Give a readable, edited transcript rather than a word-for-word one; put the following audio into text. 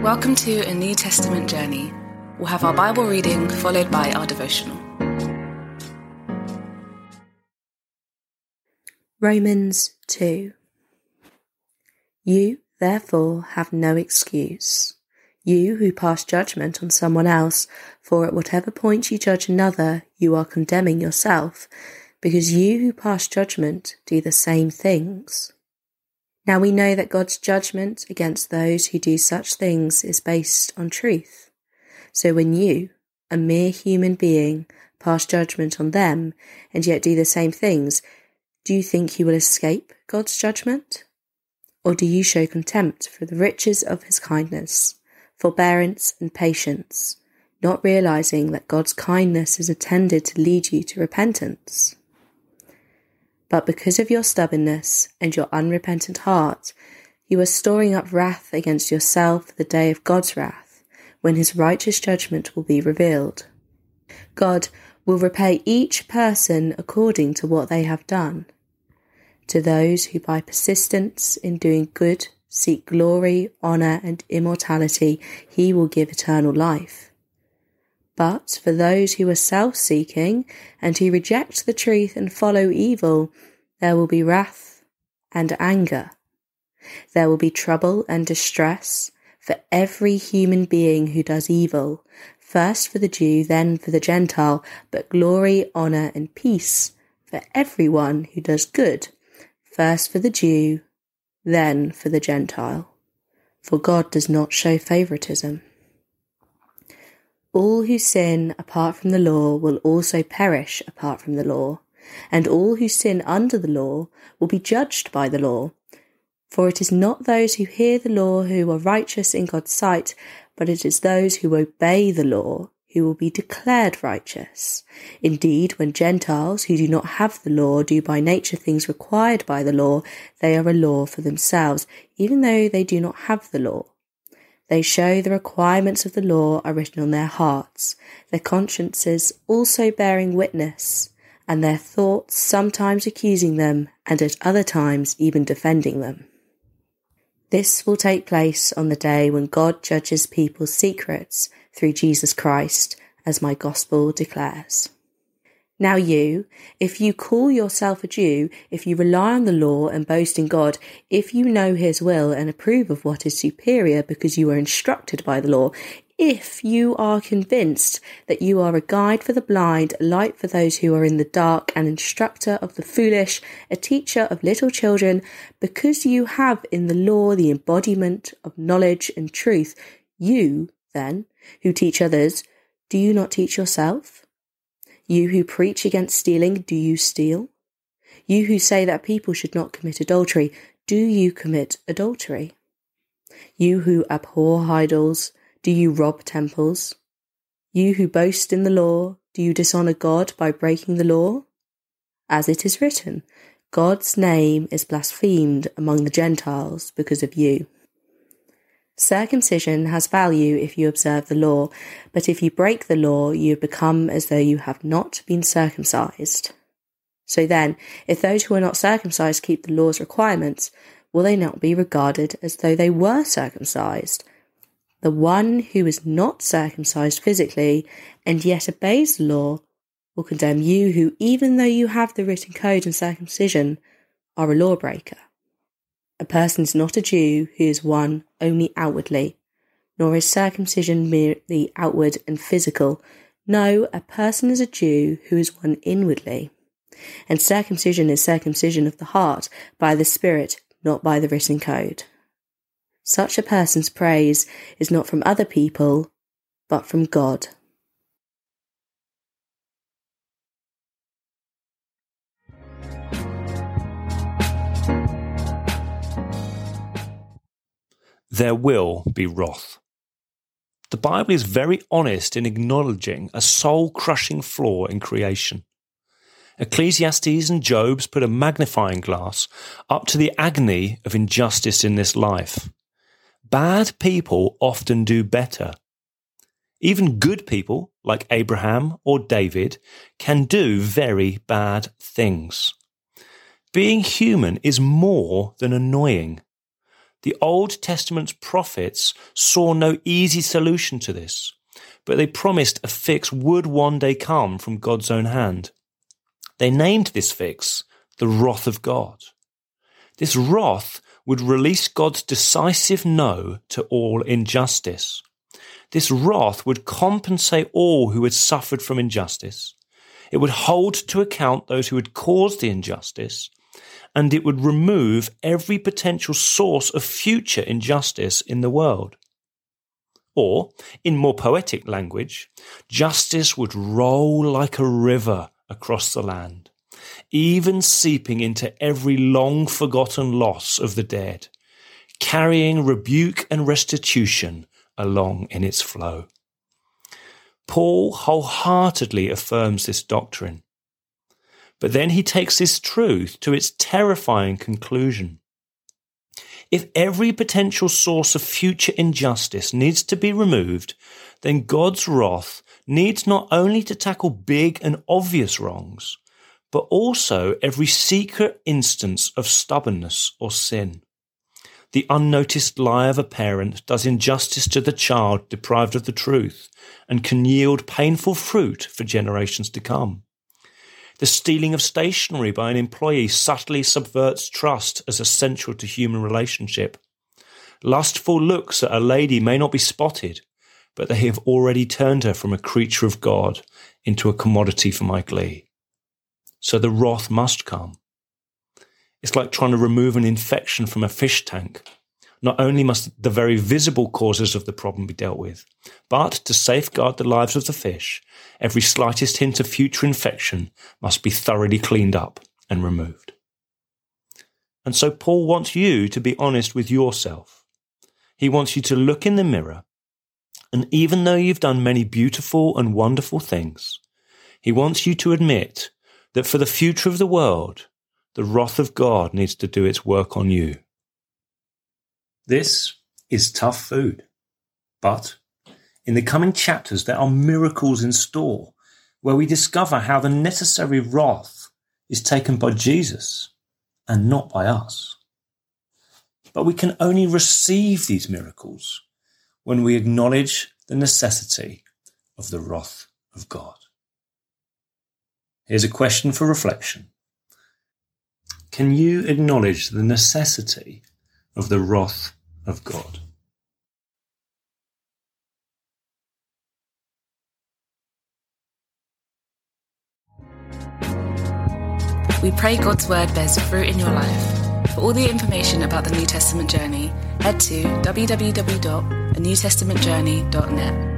Welcome to a New Testament journey. We'll have our Bible reading followed by our devotional. Romans 2. You, therefore, have no excuse. You who pass judgment on someone else, for at whatever point you judge another, you are condemning yourself, because you who pass judgment do the same things. Now we know that God's judgment against those who do such things is based on truth. So when you, a mere human being, pass judgment on them and yet do the same things, do you think you will escape God's judgment? Or do you show contempt for the riches of his kindness, forbearance and patience, not realizing that God's kindness is intended to lead you to repentance? But because of your stubbornness and your unrepentant heart, you are storing up wrath against yourself for the day of God's wrath, when his righteous judgment will be revealed. God will repay each person according to what they have done. To those who by persistence in doing good seek glory, honour and immortality, he will give eternal life. But for those who are self-seeking and who reject the truth and follow evil, there will be wrath and anger. There will be trouble and distress for every human being who does evil, first for the Jew, then for the Gentile, but glory, honour and peace for everyone who does good, first for the Jew, then for the Gentile. For God does not show favouritism. All who sin apart from the law will also perish apart from the law, and all who sin under the law will be judged by the law. For it is not those who hear the law who are righteous in God's sight, but it is those who obey the law who will be declared righteous. Indeed, when Gentiles who do not have the law do by nature things required by the law, they are a law for themselves, even though they do not have the law. They show the requirements of the law are written on their hearts, their consciences also bearing witness, and their thoughts sometimes accusing them, and at other times even defending them. This will take place on the day when God judges people's secrets through Jesus Christ, as my gospel declares. Now you, if you call yourself a Jew, if you rely on the law and boast in God, if you know his will and approve of what is superior because you are instructed by the law, if you are convinced that you are a guide for the blind, a light for those who are in the dark, an instructor of the foolish, a teacher of little children, because you have in the law the embodiment of knowledge and truth, you, then, who teach others, do you not teach yourself? You who preach against stealing, do you steal? You who say that people should not commit adultery, do you commit adultery? You who abhor idols, do you rob temples? You who boast in the law, do you dishonour God by breaking the law? As it is written, God's name is blasphemed among the Gentiles because of you. Circumcision has value if you observe the law, but if you break the law, you become as though you have not been circumcised. So then, if those who are not circumcised keep the law's requirements, will they not be regarded as though they were circumcised? The one who is not circumcised physically and yet obeys the law will condemn you who, even though you have the written code and circumcision, are a lawbreaker. A person is not a Jew who is one only outwardly, nor is circumcision merely outward and physical. No, a person is a Jew who is one inwardly. And circumcision is circumcision of the heart, by the Spirit, not by the written code. Such a person's praise is not from other people, but from God. There will be wrath. The Bible is very honest in acknowledging a soul-crushing flaw in creation. Ecclesiastes and Job's put a magnifying glass up to the agony of injustice in this life. Bad people often do better. Even good people, like Abraham or David, can do very bad things. Being human is more than annoying. The Old Testament's prophets saw no easy solution to this, but they promised a fix would one day come from God's own hand. They named this fix the wrath of God. This wrath would release God's decisive no to all injustice. This wrath would compensate all who had suffered from injustice. It would hold to account those who had caused the injustice, and it would remove every potential source of future injustice in the world. Or, in more poetic language, justice would roll like a river across the land, even seeping into every long-forgotten loss of the dead, carrying rebuke and restitution along in its flow. Paul wholeheartedly affirms this doctrine. But then he takes this truth to its terrifying conclusion. If every potential source of future injustice needs to be removed, then God's wrath needs not only to tackle big and obvious wrongs, but also every secret instance of stubbornness or sin. The unnoticed lie of a parent does injustice to the child deprived of the truth and can yield painful fruit for generations to come. The stealing of stationery by an employee subtly subverts trust as essential to human relationship. Lustful looks at a lady may not be spotted, but they have already turned her from a creature of God into a commodity for my glee. So the wrath must come. It's like trying to remove an infection from a fish tank. Not only must the very visible causes of the problem be dealt with, but to safeguard the lives of the fish, every slightest hint of future infection must be thoroughly cleaned up and removed. And so Paul wants you to be honest with yourself. He wants you to look in the mirror, and even though you've done many beautiful and wonderful things, he wants you to admit that for the future of the world, the wrath of God needs to do its work on you. This is tough food, but in the coming chapters there are miracles in store where we discover how the necessary wrath is taken by Jesus and not by us. But we can only receive these miracles when we acknowledge the necessity of the wrath of God. Here's a question for reflection. Can you acknowledge the necessity of the wrath of God? We pray God's word bears fruit in your life. For all the information about the New Testament journey, head to www.anewtestamentjourney.net.